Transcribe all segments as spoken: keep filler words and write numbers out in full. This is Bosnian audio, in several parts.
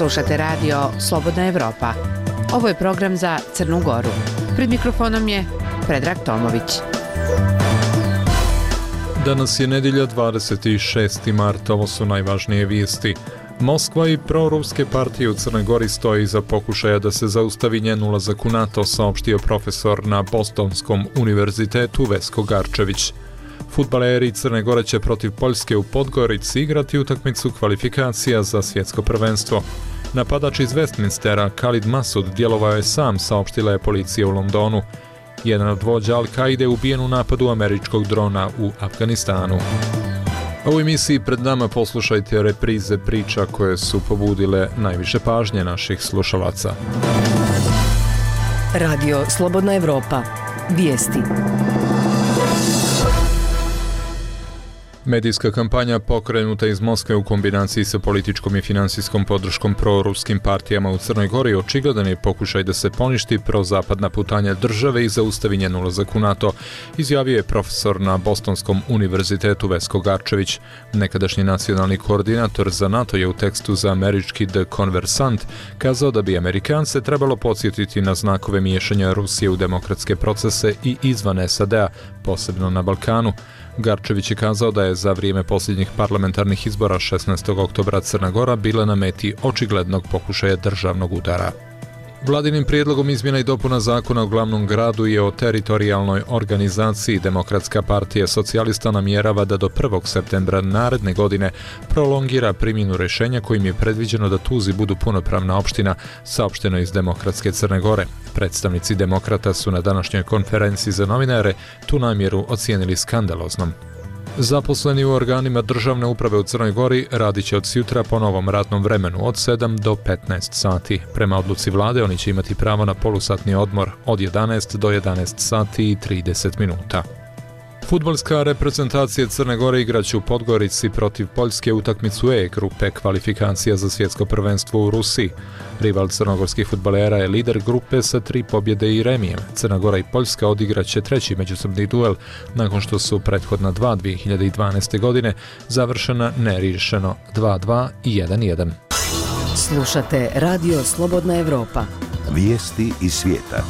Slušate radio Slobodna Evropa. Ovo je program za Crnu Goru. Pred mikrofonom je Predrag Tomović. Danas je nedjelja dvadeset šesti mart, ovo su najvažnije vijesti. Moskva i proruske partije u Crnoj Gori stoji iza pokušaja da se zaustavi njen ulazak u NATO, saopštio profesor na Bostonskom univerzitetu Vesko Garčević. Fudbaleri Crne Gore će protiv Poljske u Podgorici igrati utakmicu kvalifikacija za svjetsko prvenstvo. Napadač iz Westminstera Khalid Massoud djelovao je sam, saopštila je policija u Londonu. Jedan od vođa Al-Kaide ubijen u napadu američkog drona u Afganistanu. U ovoj emisiji pred nama poslušajte reprize priča koje su pobudile najviše pažnje naših slušalaca. Radio Slobodna Evropa. Vijesti. Medijska kampanja pokrenuta iz Moskve u kombinaciji sa političkom i finansijskom podrškom proruskim partijama u Crnoj Gori očigledan je pokušaj da se poništi prozapadna putanja države i zaustavi njen ulazak u NATO, izjavio je profesor na Bostonskom univerzitetu Vesko Garčević. Nekadašnji nacionalni koordinator za NATO je u tekstu za američki The Conversant kazao da bi Amerikance trebalo podsjetiti na znakove miješanja Rusije u demokratske procese i izvan S A D-a, posebno na Balkanu. Garčević je kazao da je za vrijeme posljednjih parlamentarnih izbora šesnaestog oktobra Crna Gora bila na meti očiglednog pokušaja državnog udara. Vladinim prijedlogom izmjena i dopuna zakona u glavnom gradu je o teritorijalnoj organizaciji Demokratska partija socijalista namjerava da do prvog septembra naredne godine prolongira primjenu rješenja kojim je predviđeno da Tuzi budu punopravna opština, saopšteno iz Demokratske Crne Gore. Predstavnici demokrata su na današnjoj konferenciji za novinare tu namjeru ocijenili skandaloznom. Zaposleni u organima državne uprave u Crnoj Gori radit će od sutra po novom ratnom vremenu od sedam do petnaest sati. Prema odluci vlade oni će imati pravo na polusatni odmor od jedanaest do jedanaest sati i trideset minuta. Fudbalska reprezentacija Crne Gore igraće u Podgorici protiv Poljske utakmicu E grupe kvalifikacija za svjetsko prvenstvo u Rusiji. Rival crnogorskih fudbalera je lider grupe sa tri pobjede i remijem. Crna Gora i Poljska odigraće treći međusobni duel nakon što su prethodna dva dvije hiljade dvanaeste. godine završena neriješeno dva dva i jedan jedan. Slušate Radio Slobodna Evropa. Vijesti iz svijeta.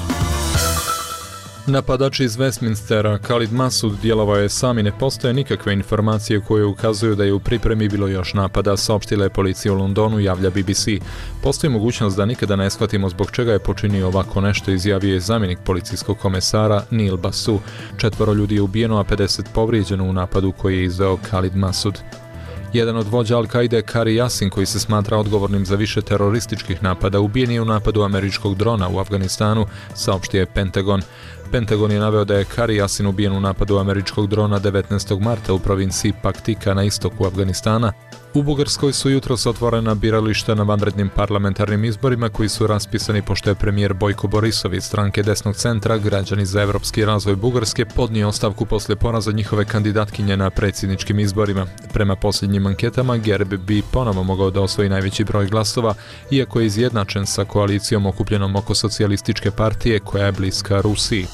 Napadač iz Westminstera Khalid Massoud djelovao je sam i ne postoje nikakve informacije koje ukazuju da je u pripremi bilo još napada, saopštila je policija u Londonu, javlja B B C. Postoji mogućnost da nikada ne shvatimo zbog čega je počinio ovako nešto, izjavio je zamjenik policijskog komesara Neil Basu. Četvoro ljudi je ubijeno, a pedeset povrijeđeno u napadu koji je izveo Khalid Massoud. Jedan od vođa Al-Kaide, Kari Yasin, koji se smatra odgovornim za više terorističkih napada, ubijen je u napadu američkog drona u Afganistanu, saopštio je Pentagon. Pentagon je naveo da je Kari Yasin ubijen u napadu američkog drona devetnaestog marta u provinciji Paktika na istoku Afganistana. U Bugarskoj su jutros otvorena birališta na vanrednim parlamentarnim izborima koji su raspisani pošto je premijer Bojko Borisov iz stranke desnog centra, Građani za evropski razvoj Bugarske, podnio ostavku poslije poraza njihove kandidatkinje na predsjedničkim izborima. Prema posljednjim anketama, Gerb bi ponovo mogao da osvoji najveći broj glasova, iako je izjednačen sa koalicijom okupljenom oko socijalističke partije koja je bliska Rusiji.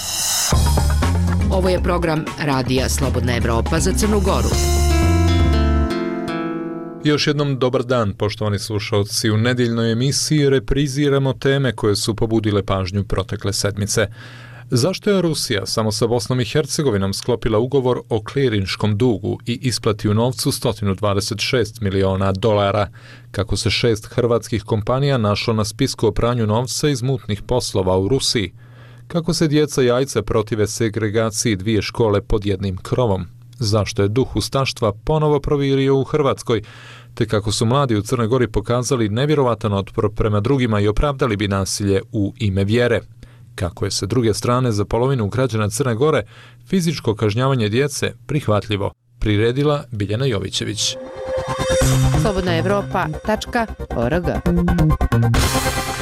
Ovo je program Radija Slobodna Evropa za Crnu Goru. Još jednom dobar dan, poštovani slušalci. U nedjeljnoj emisiji repriziramo teme koje su pobudile pažnju protekle sedmice. Zašto je Rusija samo sa Bosnom i Hercegovinom sklopila ugovor o klirinškom dugu i isplati u novcu sto dvadeset šest miliona dolara? Kako se šest hrvatskih kompanija našlo na spisku o pranju novca iz mutnih poslova u Rusiji? Kako se djeca jajca protive segregaciji dvije škole pod jednim krovom? Zašto je duh ustaštva ponovo provirio u Hrvatskoj? Te kako su mladi u Crnoj Gori pokazali nevjerovatan otpor prema drugima i opravdali bi nasilje u ime vjere? Kako je sa druge strane za polovinu građana Crne Gore fizičko kažnjavanje djece prihvatljivo? Priredila Biljana Jovićević. slobodna evropa tačka org.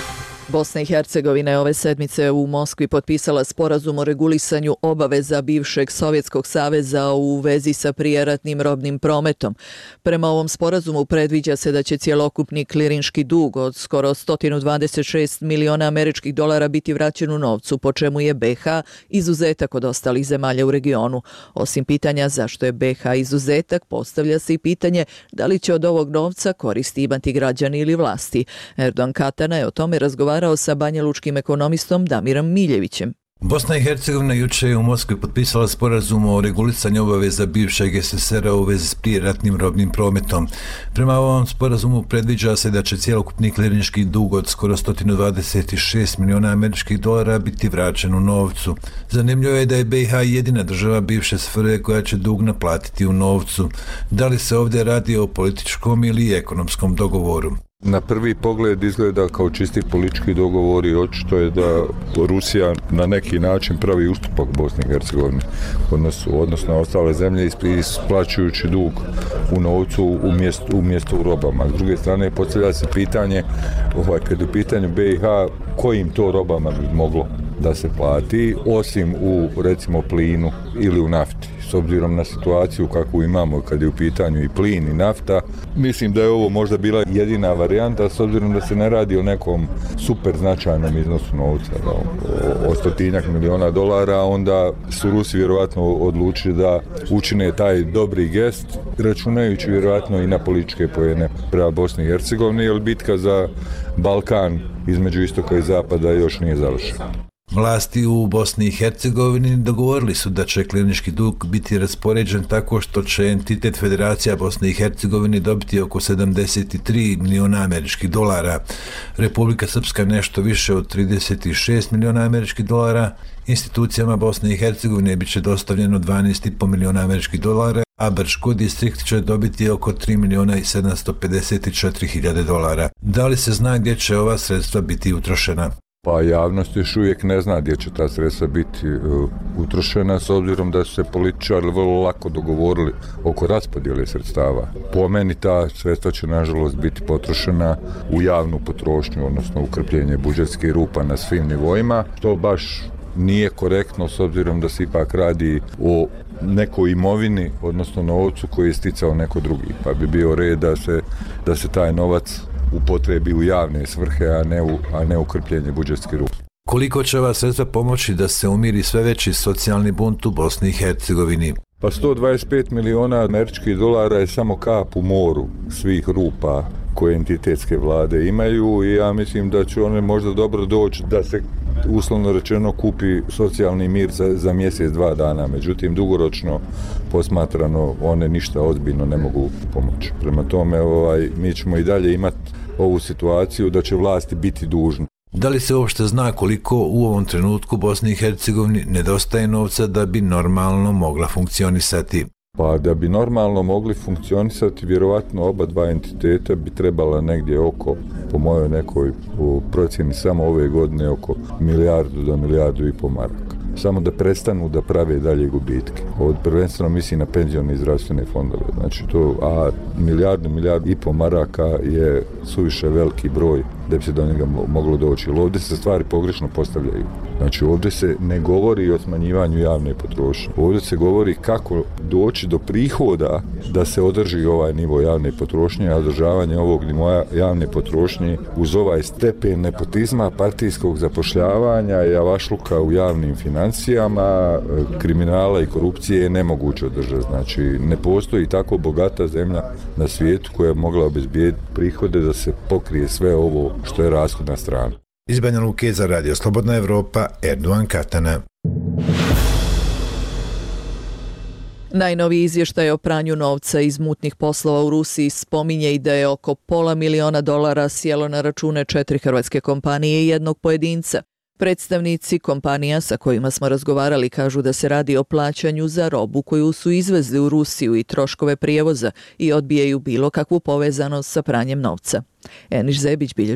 Bosna i Hercegovina je ove sedmice u Moskvi potpisala sporazum o regulisanju obaveza bivšeg Sovjetskog saveza u vezi sa prijeratnim robnim prometom. Prema ovom sporazumu predviđa se da će cjelokupni klirinški dug od skoro sto dvadeset šest miliona američkih dolara biti vraćen u novcu, po čemu je B H izuzetak od ostalih zemalja u regionu. Osim pitanja zašto je B H izuzetak, postavlja se i pitanje da li će od ovog novca koristi imati građani ili vlasti. Erdogan Katana je o tome razgovarao sa banjalučkim ekonomistom Damirom Miljevićem. Bosna i Hercegovina jučer je u Moskvi potpisala sporazum o regulisanju obaveza bivšeg S S R-a u vezi s prijeratnim robnim prometom. Prema ovom sporazumu predviđa se da će cjelokupni klirinški dug od skoro sto dvadeset šest miliona američkih dolara biti vraćen u novcu. Zanimljivo je da je B H jedina država bivše S F R J koja će dug naplatiti u novcu. Da li se ovdje radi o političkom ili ekonomskom dogovoru? Na prvi pogled izgleda kao čisti politički dogovor i očito je da Rusija na neki način pravi ustupak Bosni i Hercegovini, odnosno, odnosno ostale zemlje isplaćujući dug u novcu umjesto, umjesto u robama. S druge strane, postavlja se pitanje, ovaj, kad je u pitanju B i H, kojim to robama bi moglo da se plati, osim u, recimo, plinu ili u nafti. S obzirom na situaciju kakvu imamo kad je u pitanju i plin i nafta, mislim da je ovo možda bila jedina varijanta, s obzirom da se ne radi o nekom super značajnom iznosu novca, o, o stotinjak miliona dolara, onda su Rusi vjerojatno odlučili da učine taj dobri gest, računajući vjerojatno i na političke poene prema Bosni i Hercegovini, jer bitka za Balkan između istoka i zapada još nije završena. Vlasti u Bosni i Hercegovini dogovorili su da će klirinški dug biti raspoređen tako što će entitet Federacija Bosne i Hercegovine dobiti oko sedamdeset tri miliona američkih dolara, Republika Srpska nešto više od trideset šest miliona američkih dolara, institucijama Bosne i Hercegovine bit će dostavljeno dvanaest i po miliona američkih dolara, a Brčko distrikt će dobiti oko tri miliona i sedamsto pedeset četiri hiljade dolara. Da li se zna gdje će ova sredstva biti utrošena? Pa javnost još uvijek ne zna gdje će ta sredstva biti uh, utrošena, s obzirom da su se političari vrlo lako dogovorili oko raspodjele sredstava. Po meni ta sredstva će nažalost biti potrošena u javnu potrošnju, odnosno u krpljenje budžetskih rupa na svim nivoima, što baš nije korektno s obzirom da se ipak radi o nekoj imovini, odnosno novcu koji je sticao neko drugi, pa bi bio red da se, da se taj novac upotrebi u javne svrhe, a ne u, a ne u krpljenje budžetskih rupa. Koliko će ova sredstva pomoći da se umiri sve veći socijalni bunt u Bosni i Hercegovini? Pa sto dvadeset pet miliona američkih dolara je samo kap u moru svih rupa koje entitetske vlade imaju i ja mislim da će one možda dobro doći da se uslovno rečeno kupi socijalni mir za, za mjesec, dva dana. Međutim, dugoročno posmatrano one ništa ozbiljno ne mogu pomoći. Prema tome, ovaj, mi ćemo i dalje imati ovu situaciju da će vlasti biti dužne. Da li se uopšte zna koliko u ovom trenutku Bosni i Hercegovini nedostaje novca da bi normalno mogla funkcionisati? Pa da bi normalno mogli funkcionisati, vjerovatno oba dva entiteta bi trebala negdje oko, po mojoj nekoj procjeni samo ove godine, oko milijardu do milijardu i pol maraka. Samo da prestanu da prave dalje gubitke. Od prvenstveno misli na penzione i zdravstvene fondove. Znači to, a milijardu, milijardu i pol maraka je suviše veliki broj da bi se do njega moglo doći. Ovdje se stvari pogrešno postavljaju. Znači ovdje se ne govori o smanjivanju javne potrošnje. Ovdje se govori kako doći do prihoda da se održi ovaj nivo javne potrošnje, a održavanje ovog nivoa javne potrošnje uz ovaj stepen nepotizma, partijskog zapošljavanja i avašluka u javnim financijama, kriminala i korupcije je nemoguće održati. Znači ne postoji tako bogata zemlja na svijetu koja je mogla obezbijediti prihode da se pokrije sve ovo što je rashodna strana. Iz Banja Luke za Radio Slobodna Evropa, Erdogan Katana. Najnoviji izvještaj o pranju novca iz mutnih poslova u Rusiji spominje i da je oko pola miliona dolara sjelo na račune četiri hrvatske kompanije i jednog pojedinca. Predstavnici kompanija sa kojima smo razgovarali kažu da se radi o plaćanju za robu koju su izvezli u Rusiju i troškove prijevoza i odbijaju bilo kakvu povezanost sa pranjem novca. Eniš Zebić bilježi.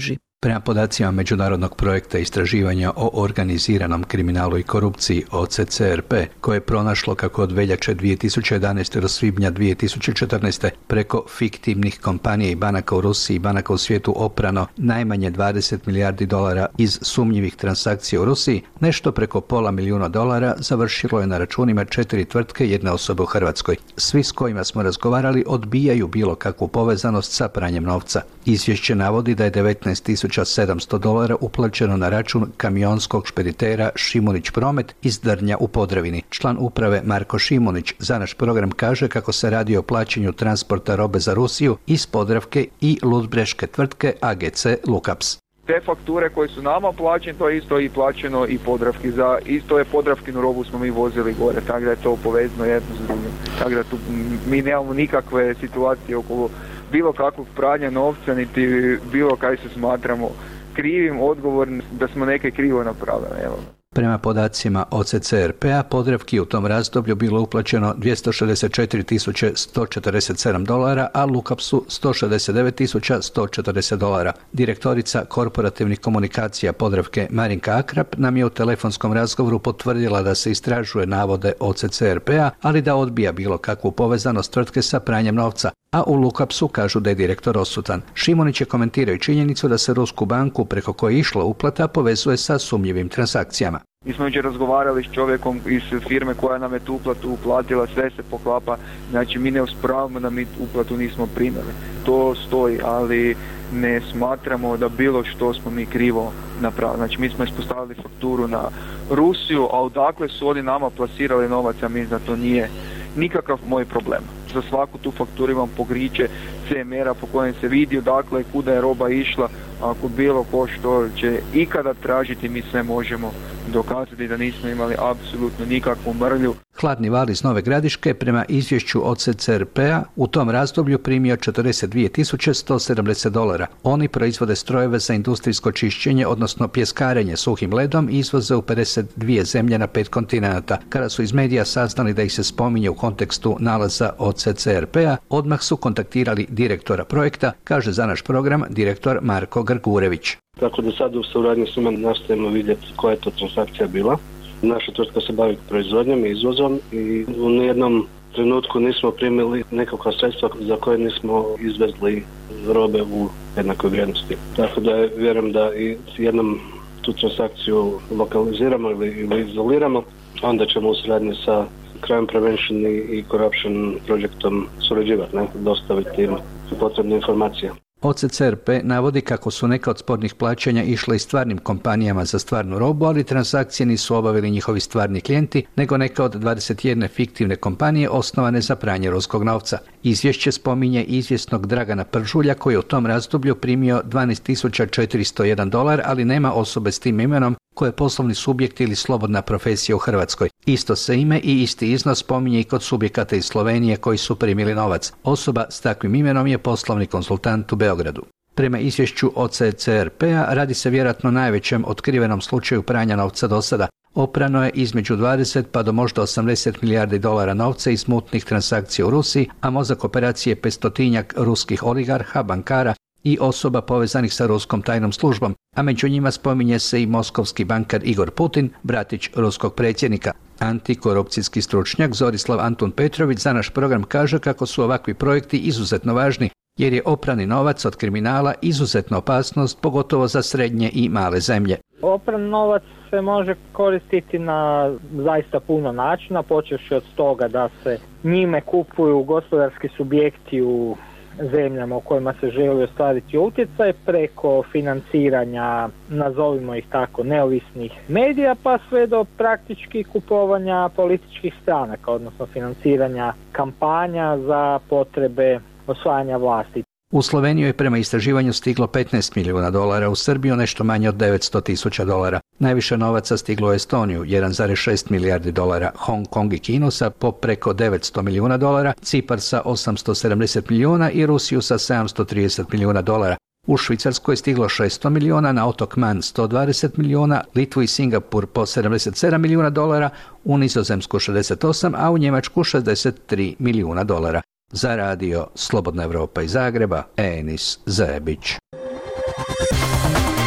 Prema podacima međunarodnog projekta istraživanja o organiziranom kriminalu i korupciji O C C R P, koje je pronašlo kako od veljače dvije tisuće jedanaeste do svibnja dvije tisuće četrnaeste preko fiktivnih kompanija i banaka u Rusiji i banaka u svijetu oprano najmanje dvadeset milijardi dolara iz sumnjivih transakcija u Rusiji, nešto preko pola milijuna dolara završilo je na računima četiri tvrtke i jedne osobe u Hrvatskoj. Svi s kojima smo razgovarali odbijaju bilo kakvu povezanost sa pranjem novca. Izvješće navodi da je devetnaest tisuća sedamsto dolara uplaćeno na račun kamionskog špeditera Šimunić Promet iz Drnja u Podravini. Član uprave Marko Šimunić za naš program kaže kako se radi o plaćanju transporta robe za Rusiju iz Podravke i ludbreške tvrtke A G C Lukaps. Te fakture koje su nama plaćene, to je isto i plaćeno i Podravki. Za isto je Podravkinu robu smo mi vozili gore, tako da je to povezano jedno s drugim. Tako da tu mi nemamo nikakve situacije okolo bilo kakvog pranja novca, niti bilo kaj se smatramo krivim, odgovornim da smo neke krivo napravili. Evo. Prema podacima O C C R P-a, Podravki u tom razdoblju bilo uplaćeno dvjesto šezdeset četiri tisuće sto četrdeset sedam dolara, a Lukapsu sto šezdeset devet tisuća sto četrdeset dolara. Direktorica korporativnih komunikacija Podravke Marinka Akrap nam je u telefonskom razgovoru potvrdila da se istražuje navode O C C R P-a, ali da odbija bilo kakvu povezanost tvrtke sa pranjem novca, a u Lukapsu kažu da je direktor odsutan. Šimunić je komentirao činjenicu da se rusku banku preko koje je išla uplata povezuje sa sumnjivim transakcijama. Mi smo jučer razgovarali s čovjekom iz firme koja nam je tu uplatu uplatila, sve se poklapa, znači mi ne osporavamo da mi uplatu nismo primili. To stoji, ali ne smatramo da bilo što smo mi krivo napravili. Znači mi smo ispostavili fakturu na Rusiju, a odakle su oni nama plasirali novac, a mi da to nije nikakav moj problem. Za svaku tu fakturu imam pokriće C M R-a po kojem se vidi odakle i kuda je roba išla. Ako bilo ko što će ikada tražiti, mi sve možemo dokazati da nismo imali apsolutno nikakvu mrlju. Hladni val iz Nove Gradiške prema izvješću O C C R P-a u tom razdoblju primio četrdeset dvije tisuće sto sedamdeset dolara. Oni proizvode strojeve za industrijsko čišćenje, odnosno pjeskarenje suhim ledom i izvoze u pedeset dvije zemlje na pet kontinenata. Kada su iz medija saznali da ih se spominje u kontekstu nalaza O C C R P-a, odmah su kontaktirali direktora projekta, kaže za naš program direktor Marko Grgurević. Tako da sad u suradnji s njima nastavimo vidjeti koja je to transakcija bila. Naša tvrtka se bavi proizvodnjom i izvozom i u nijednom trenutku nismo primili nekakva sredstva za koje nismo izvezli robe u jednakoj vrijednosti. Tako da vjerujem da i jednom tu transakciju lokaliziramo ili, ili izoliramo, onda ćemo u suradnji sa Crime Prevention i Corruption projektom surađivati, ne? Dostaviti im potrebne informacije. O C C R P navodi kako su neka od spornih plaćanja išle i stvarnim kompanijama za stvarnu robu, ali transakcije nisu obavili njihovi stvarni klijenti, nego neka od dvadeset jedne fiktivne kompanije osnovane za pranje ruskog novca. Izvješće spominje izvjesnog Dragana Pržulja koji je u tom razdoblju primio dvanaest tisuća četiristo jedan dolar, ali nema osobe s tim imenom koje je poslovni subjekt ili slobodna profesija u Hrvatskoj. Isto se ime i isti iznos spominje i kod subjekata iz Slovenije koji su primili novac. Osoba s takvim imenom je poslovni konzultant u Beogradu. Prema izvješću O C C R P-a radi se vjerojatno najvećem otkrivenom slučaju pranja novca do sada. Oprano je između dvadeset pa do možda osamdeset milijardi dolara novca iz mutnih transakcija u Rusiji, a mozak operacije je petstotinjak ruskih oligarha, bankara i osoba povezanih sa ruskom tajnom službom, a među njima spominje se i moskovski bankar Igor Putin, bratić ruskog predsjednika. Antikorupcijski stručnjak Zorislav Antun Petrović za naš program kaže kako su ovakvi projekti izuzetno važni, jer je oprani novac od kriminala izuzetna opasnost, pogotovo za srednje i male zemlje. Opran novac se može koristiti na zaista puno načina, počevši od toga da se njime kupuju gospodarski subjekti u zemljama u kojima se želi ostvariti utjecaj, preko financiranja, nazovimo ih tako, neovisnih medija, pa sve do praktički kupovanja političkih stranaka, odnosno financiranja kampanja za potrebe osvajanja vlasti. U Sloveniju je prema istraživanju stiglo petnaest milijuna dolara, u Srbiju nešto manje od devetsto tisuća dolara. Najviše novaca stiglo u Estoniju, jedan zarez šest milijardi dolara, Hong Kong i Kinu sa po preko devetsto milijuna dolara, Cipar sa osamsto sedamdeset milijuna i Rusiju sa sedamsto trideset milijuna dolara. U Švicarsku je stiglo šesto milijuna, na otok Man sto dvadeset milijuna, Litvu i Singapur po sedamdeset sedam milijuna dolara, u Nizozemsku šezdeset osam, a u Njemačku šezdeset tri milijuna dolara. Za radio Slobodna Evropa iz Zagreba, Enis Zebić.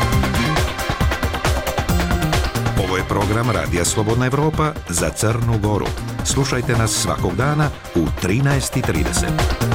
program Radija Slobodna Evropa za Crnu Goru. Slušajte nas svakog dana u trinaest i trideset.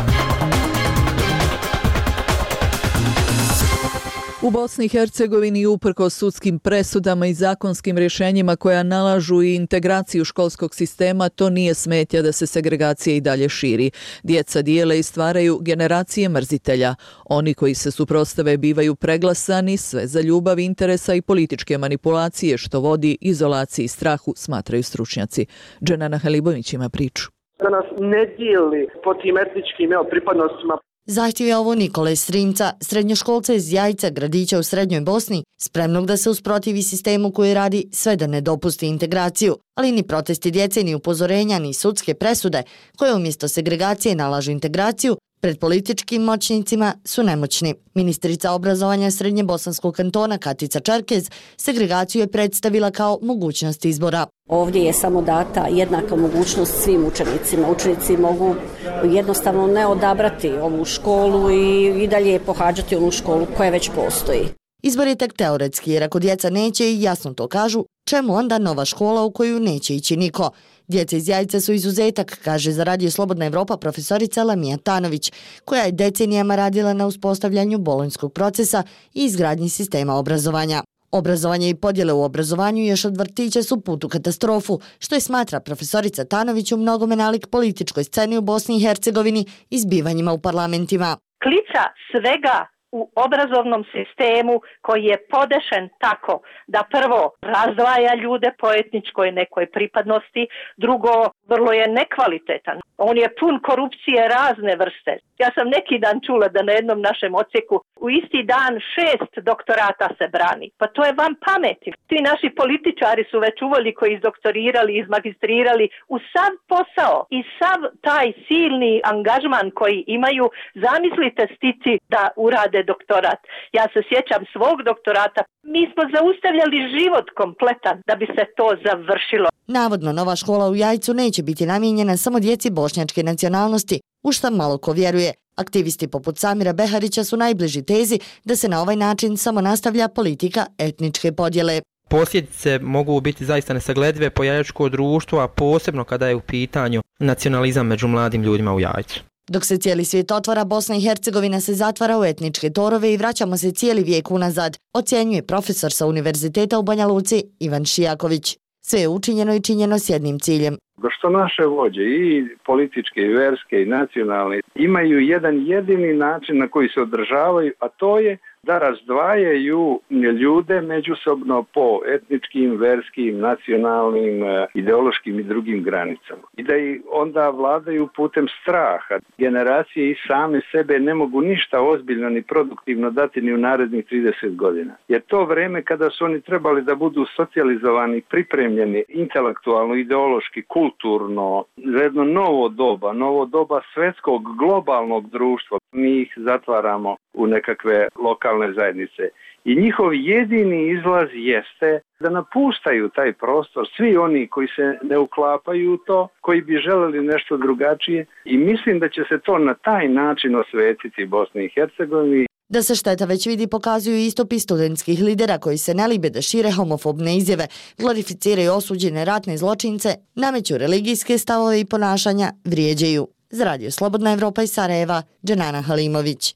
U Bosni i Hercegovini uprkos sudskim presudama i zakonskim rješenjima koja nalažu i integraciju školskog sistema, to nije smetnja da se segregacija i dalje širi. Djeca dijele i stvaraju generacije mrzitelja. Oni koji se suprotstave bivaju preglasani, sve za ljubav, interesa i političke manipulacije, što vodi izolaciji i strahu, smatraju stručnjaci. Dženana Halibović ima priču. Da nas ne dijeli po tim etničkim pripadnostima. Zahtjev je ovo Nikole Strimca, srednjoškolca iz Jajca, gradića u Srednjoj Bosni, spremnog da se usprotivi sistemu koji radi sve da ne dopusti integraciju, ali ni protesti djece, ni upozorenja, ni sudske presude, koje umjesto segregacije nalažu integraciju, pred političkim moćnicima su nemoćni. Ministrica obrazovanja Srednjebosanskog kantona Katica Čerkez segregaciju je predstavila kao mogućnost izbora. Ovdje je samo data jednaka mogućnost svim učenicima. Učenici mogu jednostavno ne odabrati ovu školu i, i dalje pohađati onu školu koja već postoji. Izbor je tek teoretski, jer ako djeca neće i jasno to kažu, čemu onda nova škola u koju neće ići niko? Djeca iz Jajca su izuzetak, kaže za Radio Slobodna Evropa profesorica Lamija Tanović, koja je decenijama radila na uspostavljanju bolonjskog procesa i izgradnji sistema obrazovanja. Obrazovanje i podjele u obrazovanju još od vrtića su put u katastrofu, što je smatra profesorica Tanović u mnogome nalik političkoj sceni u Bosni i Hercegovini i zbivanjima u parlamentima. Klica svega u obrazovnom sistemu koji je podešen tako da prvo razdvaja ljude po etničkoj nekoj pripadnosti, drugo vrlo je nekvalitetan. On je pun korupcije razne vrste. Ja sam neki dan čula da na jednom našem odsjeku u isti dan šest doktorata se brani. Pa to je van pameti. Ti naši političari su već uvoliko izdoktorirali, izmagistrirali u sav posao i sav taj silni angažman koji imaju. Zamislite stići da urade doktorat. Ja se sjećam svog doktorata. Mi smo zaustavljali život kompletan da bi se to završilo. Navodno, nova škola u Jajcu neće biti namijenjena samo djeci bošnjačke nacionalnosti, u šta malo ko vjeruje. Aktivisti poput Samira Beharića su najbliži tezi da se na ovaj način samo nastavlja politika etničke podjele. Posljedice mogu biti zaista nesagledive po jajačko društvo, a posebno kada je u pitanju nacionalizam među mladim ljudima u Jajcu. Dok se cijeli svijet otvara, Bosna i Hercegovina se zatvara u etničke torove i vraćamo se cijeli vijek unazad, ocjenjuje profesor sa Univerziteta u Banja Luci Ivan Šijaković. Sve je učinjeno i činjeno s jednim ciljem. Što naše vođe, i političke, i verske, i nacionalne, imaju jedan jedini način na koji se održavaju, a to je da razdvajaju ljude međusobno po etničkim, verskim, nacionalnim, ideološkim i drugim granicama. I da ih onda vladaju putem straha. Generacije i same sebe ne mogu ništa ozbiljno ni produktivno dati ni u narednih trideset godina. Jer to vreme kada su oni trebali da budu socijalizovani, pripremljeni intelektualno, ideološki, kulturno, za jedno novo doba, novo doba svetskog globalnog društva. Mi ih zatvaramo u nekakve lokalne zajednice. I njihov jedini izlaz jeste da napustaju taj prostor svi oni koji se ne uklapaju u to, koji bi želeli nešto drugačije, i mislim da će se to na taj način osvetiti Bosni i Hercegovini. Da se šteta već vidi pokazuju istupi studentskih lidera koji se ne libe da šire homofobne izjave, glorificiraju osuđene ratne zločince, nameću religijske stavove i ponašanja, vrijeđaju. Za Radio Slobodna Evropa iz Sarajeva, Dženana Halimović.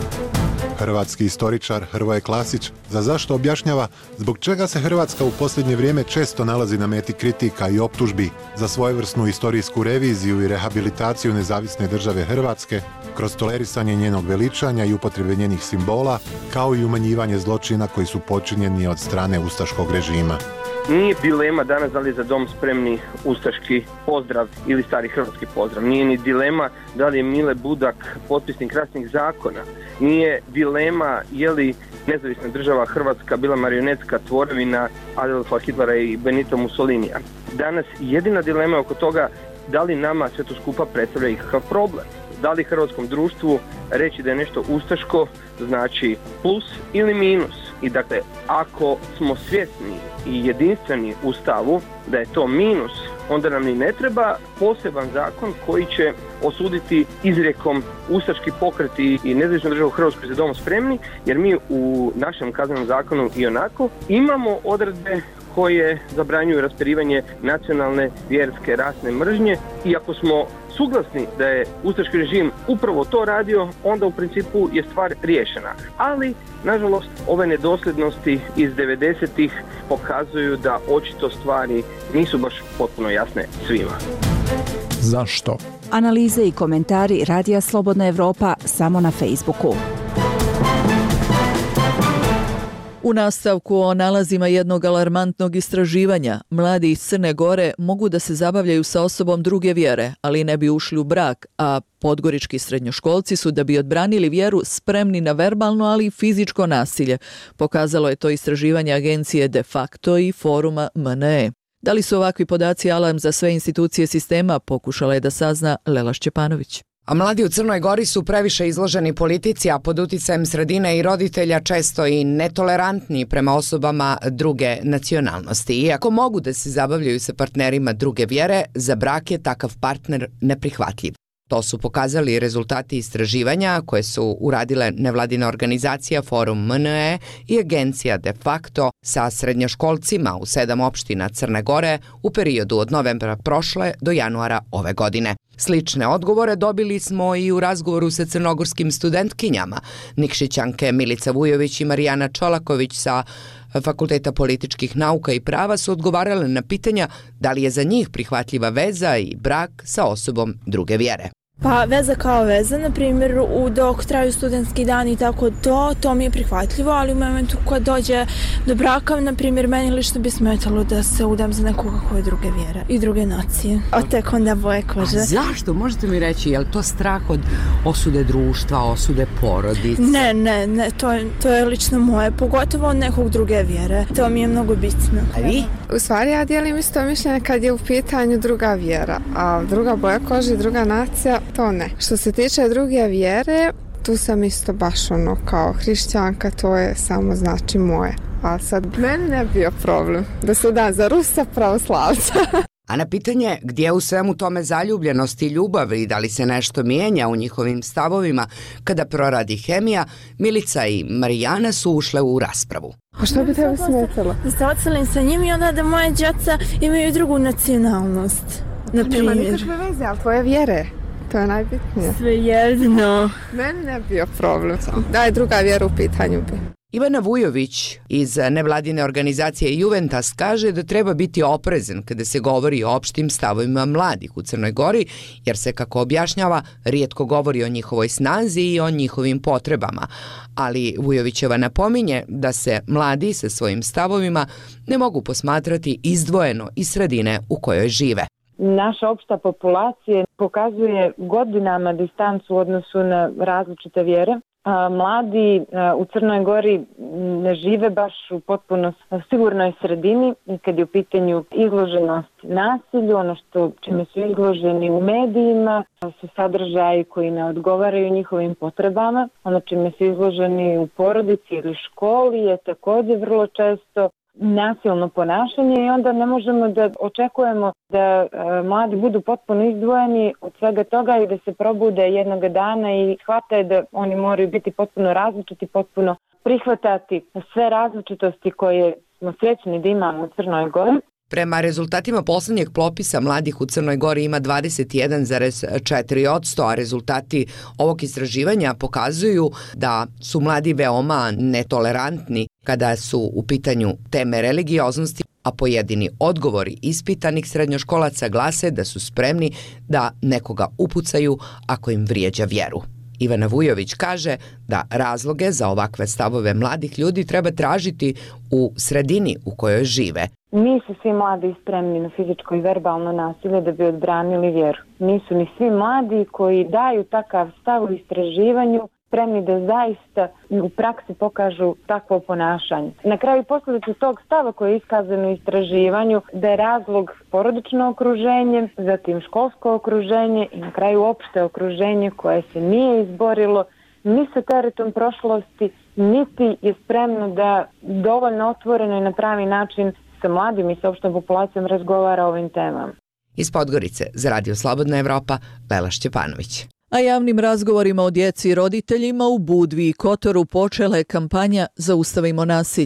Hrvatski istoričar Hrvoje Klasić za zašto objašnjava zbog čega se Hrvatska u posljednje vrijeme često nalazi na meti kritika i optužbi za svojevrsnu istorijsku reviziju i rehabilitaciju nezavisne države Hrvatske kroz tolerisanje njenog veličanja i upotrebe njenih simbola, kao i umanjivanje zločina koji su počinjeni od strane ustaškog režima. Nije dilema danas da li je za dom spremni ustaški pozdrav ili stari hrvatski pozdrav. Nije ni dilema da li je Mile Budak potpisnik ratnih zakona. Nije dilema je li nezavisna država Hrvatska bila marionetska tvorevina Adolfa Hitlera i Benito Mussolinija. Danas jedina dilema je oko toga da li nama sve to skupa predstavlja ikakav problem. Da li hrvatskom društvu reći da je nešto ustaško znači plus ili minus. I dakle, ako smo svjesni i jedinstveni u stavu da je to minus, onda nam ni ne treba poseban zakon koji će osuditi izrijekom ustaški pokret i nezavisnu državu Hrvatsku za dom spremni, jer mi u našem kaznenom zakonu i onako imamo odredbe koje zabranjuju raspirivanje nacionalne, vjerske, rasne mržnje. I ako smo suglasni da je ustaški režim upravo to radio, onda u principu je stvar riješena. Ali, nažalost, ove nedosljednosti iz devedesetih pokazuju da očito stvari nisu baš potpuno jasne svima. Zašto? Analize i komentari Radija Slobodna Evropa samo na Facebooku. U nastavku o nalazima jednog alarmantnog istraživanja, mladi iz Crne Gore mogu da se zabavljaju sa osobom druge vjere, ali ne bi ušli u brak, a podgorički srednjoškolci su da bi odbranili vjeru spremni na verbalno, ali i fizičko nasilje. Pokazalo je to istraživanje agencije De facto i foruma M N E. Da li su ovakvi podaci alarm za sve institucije sistema, pokušala je da sazna Lela Šćepanović. A mladi u Crnoj Gori su previše izloženi politici, a pod uticajem sredine i roditelja često i netolerantni prema osobama druge nacionalnosti. Iako mogu da se zabavljaju sa partnerima druge vjere, za brak je takav partner neprihvatljiv. To su pokazali rezultati istraživanja koje su uradile nevladina organizacija Forum M N E i agencija De facto sa srednjoškolcima u sedam opština Crne Gore u periodu od novembra prošle do januara ove godine. Slične odgovore dobili smo i u razgovoru sa crnogorskim studentkinjama. Nikšićanke Milica Vujović i Marijana Čolaković sa Fakulteta političkih nauka i prava su odgovarale na pitanja da li je za njih prihvatljiva veza i brak sa osobom druge vjere. Pa veza kao veza, na primjer, u dok traju studentski dan i tako to, to mi je prihvatljivo, ali u momentu kad dođe do braka, na primjer, meni lično bi smetalo da se udam za nekoga koje druge vjere i druge nacije. A tek onda boje kože. A zašto? Možete mi reći, je li to strah od osude društva, osude porodice? Ne, ne, ne, to je, to je lično moje, pogotovo od nekog druge vjere. To mi je mnogo bitno. A vi? U stvari ja dijelim isto mišljenje kad je u pitanju druga vjera, a druga boja kože i druga nacija, to ne. Što se tiče druge vjere, tu sam isto baš ono kao hrišćanka, to je samo znači moje. A sad meni ne bio problem da se udam za Rusa pravoslavca. A na pitanje gdje je u svemu tome zaljubljenost i ljubav i da li se nešto mijenja u njihovim stavovima kada proradi hemija, Milica i Marijana su ušle u raspravu. A što bi tebi smetalo? Da se odselim sa njim i onda da moje djeca imaju drugu nacionalnost. Na nema nikakve veze, ali tvoje vjere. To je najbitnije. Svejedno. Meni ne bio problem. Da je druga vjera u pitanju bi. Ivana Vujović iz nevladine organizacije Juventas kaže da treba biti oprezan kada se govori o opštim stavovima mladih u Crnoj Gori, jer se, kako objašnjava, rijetko govori o njihovoj snazi i o njihovim potrebama. Ali Vujovićeva napominje da se mladi sa svojim stavovima ne mogu posmatrati izdvojeno iz sredine u kojoj žive. Naša opšta populacija pokazuje godinama distancu u odnosu na različite vjere. Mladi u Crnoj Gori ne žive baš u potpuno sigurnoj sredini kad je u pitanju izloženost nasilju, ono što čime su izloženi u medijima, su sadržaji koji ne odgovaraju njihovim potrebama, ono čime su izloženi u porodici ili školi je također vrlo često nasilno ponašanje i onda ne možemo da očekujemo da e, mladi budu potpuno izdvojeni od svega toga i da se probude jednog dana i shvate da oni moraju biti potpuno različiti, potpuno prihvatati sve različitosti koje smo srećni da imamo u Crnoj Gori. Prema rezultatima posljednjeg popisa mladih u Crnoj Gori ima dvadeset jedan zarez četiri posto, a rezultati ovog istraživanja pokazuju da su mladi veoma netolerantni kada su u pitanju teme religioznosti, a pojedini odgovori ispitanih srednjoškolaca glase da su spremni da nekoga upucaju ako im vrijeđa vjeru. Ivana Vujović kaže da razloge za ovakve stavove mladih ljudi treba tražiti u sredini u kojoj žive. Nisu svi mladi spremni na fizičko i verbalno nasilje da bi odbranili vjeru. Nisu ni svi mladi koji daju takav stav u istraživanju spremni da zaista u praksi pokažu takvo ponašanje. Na kraju posljedicu tog stava koji je iskazan u istraživanju da je razlog porodično okruženje, zatim školsko okruženje i na kraju opšte okruženje koje se nije izborilo ni sa teretom prošlosti, niti je spremno da dovoljno otvoreno i na pravi način sa mladim i sa opštom populacijom razgovara o ovim temama. Iz Podgorice za Radio Slobodna Evropa, Lela Šćepanović. A javnim razgovorima o djeci i roditeljima u Budvi i Kotoru počela je kampanja Zaustavimo nasilje.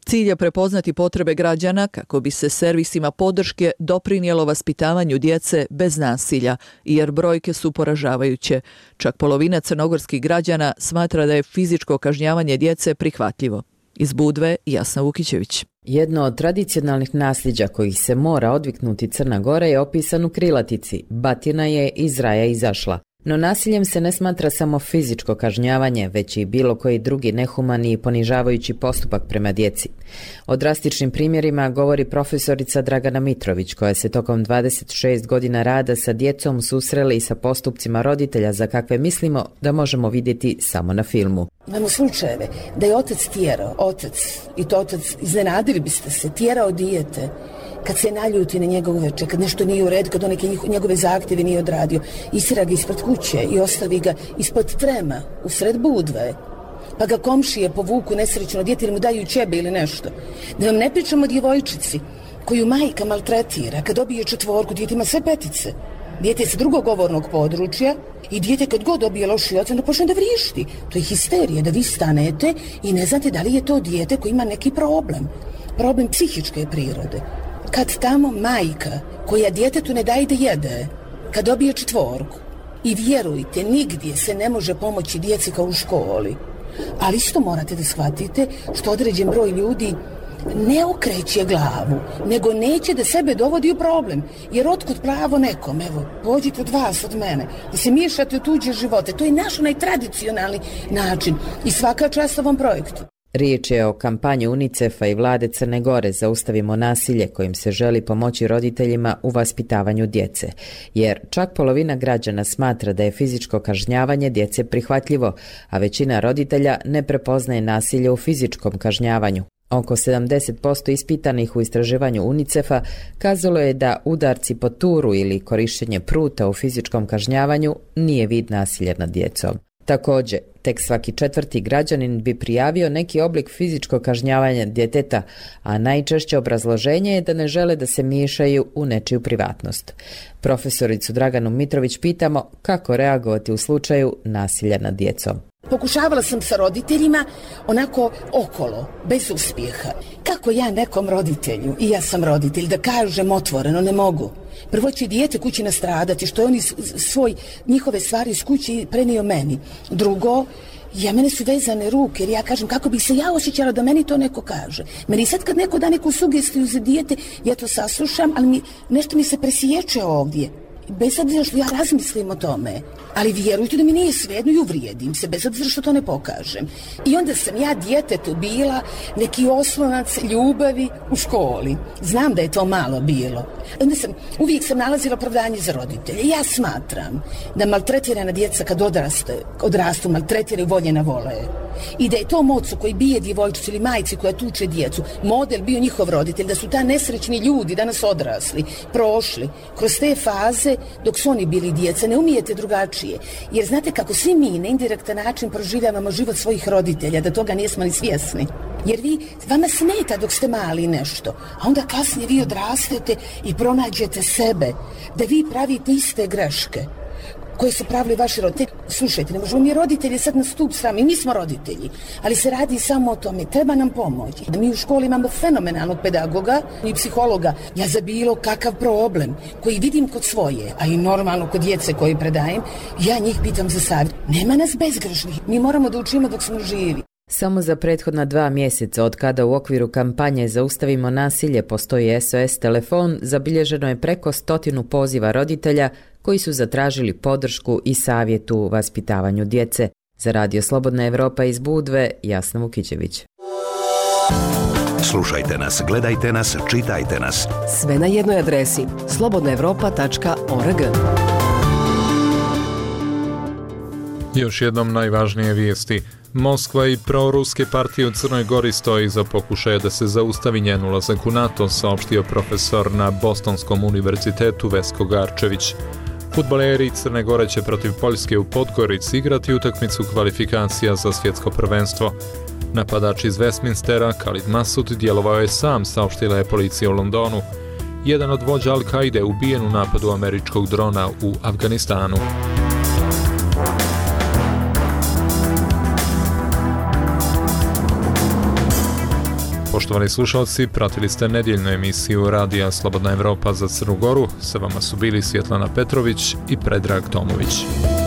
Cilj je prepoznati potrebe građana kako bi se servisima podrške doprinijelo vaspitavanju djece bez nasilja, jer brojke su poražavajuće. Čak polovina crnogorskih građana smatra da je fizičko kažnjavanje djece prihvatljivo. Iz Budve, Jasna Vukićević. Jedno od tradicionalnih nasljeđa kojih se mora odviknuti Crna Gora je opisan u krilatici "Batina je iz raja izašla". No nasiljem se ne smatra samo fizičko kažnjavanje, već i bilo koji drugi nehumani i ponižavajući postupak prema djeci. O drastičnim primjerima govori profesorica Dragana Mitrović, koja se tokom dvadeset šest godina rada sa djecom susrela i sa postupcima roditelja za kakve mislimo da možemo vidjeti samo na filmu. Imamo slučajeve da je otac tjerao, otac, i to otac, iznenadili biste se, tjerao dijete kad se naljuti na njegov uveče, kad nešto nije u redu, kad on neke njegove zahtjeve nije odradio, istjera ga ispred kuće i ostavi ga ispod trema, usred Budve, pa ga komšije povuku nesrećno dijete ili mu daju ćebe ili nešto. Da vam ne pričamo o djevojčici koju majka maltretira, kad dobije četvorku, dijete ima sve petice. Dijete je sa drugog govornog područja i dijete kad god dobije loši ocen da počne da vrišti. To je histerija, da vi stanete i ne znate da li je to dijete koji ima neki problem. Problem psihičke prirode. Kad tamo majka koja djetetu ne daje da jede, kad dobije četvorku, i vjerujte, nigdje se ne može pomoći djeci kao u školi, ali isto morate da shvatite što određen broj ljudi ne okreće glavu, nego neće da sebe dovodi u problem, jer otkud pravo nekom, evo, pođite od vas, od mene, da se miješate u tuđe živote, to je naš onaj tradicionalni način i svaka čast ovom projektu. Riječ je o kampanji UNICEF-a i vlade Crne Gore Zaustavimo nasilje, kojim se želi pomoći roditeljima u vaspitavanju djece. Jer čak polovina građana smatra da je fizičko kažnjavanje djece prihvatljivo, a većina roditelja ne prepoznaje nasilje u fizičkom kažnjavanju. Oko sedamdeset posto ispitanih u istraživanju UNICEF-a kazalo je da udarci po turu ili korištenje pruta u fizičkom kažnjavanju nije vid nasilja nad djecom. Također, tek svaki četvrti građanin bi prijavio neki oblik fizičkog kažnjavanja djeteta, a najčešće obrazloženje je da ne žele da se miješaju u nečiju privatnost. Profesoricu Draganu Mitrović pitamo kako reagovati u slučaju nasilja nad djecom. Pokušavala sam sa roditeljima onako okolo, bez uspjeha. Kako ja nekom roditelju, i ja sam roditelj, da kažem otvoreno, ne mogu. Prvo će dijete kući nastradati, što je on svoj, njihove stvari iz kući prenio meni. Drugo, ja, mene su vezane ruke, jer ja kažem kako bih se ja osjećala da meni to neko kaže. Meni sad kad neko da neku sugestiju za dijete, ja to saslušam, ali mi, nešto mi se presječe ovdje. Bez obzira što ja razmislim o tome, ali vjerujte da mi nije svejedno i uvrijedim se, bez obzira što to ne pokažem. I onda sam ja djetetu bila neki oslonac ljubavi u školi. Znam da je to malo bilo. Onda sam, uvijek sam nalazila opravdanje za roditelje. Ja smatram da maltretirana djeca kad odraste, odrastu, maltretiraju, voljena vole. I da je to ocu koji bije djevojčicu ili majci koja tuče djecu, model bio njihov roditelj, da su ta nesrećni ljudi danas odrasli, prošli kroz te faze dok su oni bili djeca, ne umijete drugačije. Jer znate kako svi mi na indirektan način proživljavamo život svojih roditelja, da toga nismo ni svjesni. Jer vi, vama smeta dok ste mali nešto, a onda kasnije vi odrastete i pronađete sebe, da vi pravite iste greške koje su pravili vaši roditelji. Slušajte, ne možemo mi roditelji sad na stup srami, mi smo roditelji, ali se radi samo o tome, treba nam pomoć. Da mi u školi imamo fenomenalnog pedagoga i psihologa, ja za bilo kakav problem koji vidim kod svoje, a i normalno kod djece koji predajem, ja njih pitam za savjet. Nema nas bezgrešnih, mi moramo da učimo dok smo živi. Samo za prethodna dva mjeseca od kada u okviru kampanje Zaustavimo nasilje postoji S O S telefon, zabilježeno je preko stotinu poziva roditelja koji su zatražili podršku i savjet u vaspitavanju djece. Za Radio Slobodna Evropa iz Budve, Jasna Vukićević. Slušajte nas, gledajte nas, čitajte nas. Sve na jednoj adresi slobodna evropa tačka org. Još jednom najvažnije vijesti. Moskva i proruske partije u Crnoj Gori stoji za pokušaje da se zaustavi njen ulazak u NATO, saopštio profesor na Bostonskom univerzitetu Vesko Garčević. Fudbaleri Crne Gore će protiv Poljske u Podgorici igrati utakmicu kvalifikacija za svjetsko prvenstvo. Napadač iz Westminstera, Khalid Masud, djelovao je sam, saopštila je policija u Londonu. Jedan od vođa Al-Kaide ubijen u napadu američkog drona u Afganistanu. Po Poštovani slušalci, pratili ste nedjeljnu emisiju Radija Slobodna Evropa za Crnu Goru. Sa vama su bili Svjetlana Petrović i Predrag Tomović.